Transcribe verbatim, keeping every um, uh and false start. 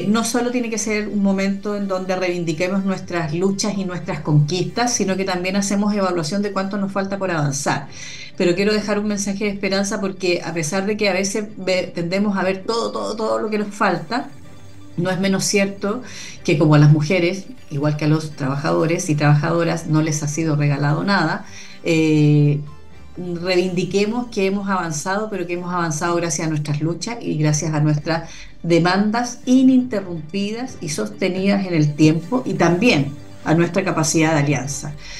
no solo tiene que ser un momento en donde reivindiquemos nuestras luchas y nuestras conquistas, sino que también hacemos evaluación de cuánto nos falta por avanzar. Pero quiero dejar un mensaje de esperanza porque a pesar de que a veces ve- tendemos a ver todo, todo, todo lo que nos falta, no es menos cierto que como a las mujeres, igual que a los trabajadores y trabajadoras, no les ha sido regalado nada. eh, Reivindiquemos que hemos avanzado, pero que hemos avanzado gracias a nuestras luchas y gracias a nuestras demandas ininterrumpidas y sostenidas en el tiempo y también a nuestra capacidad de alianza.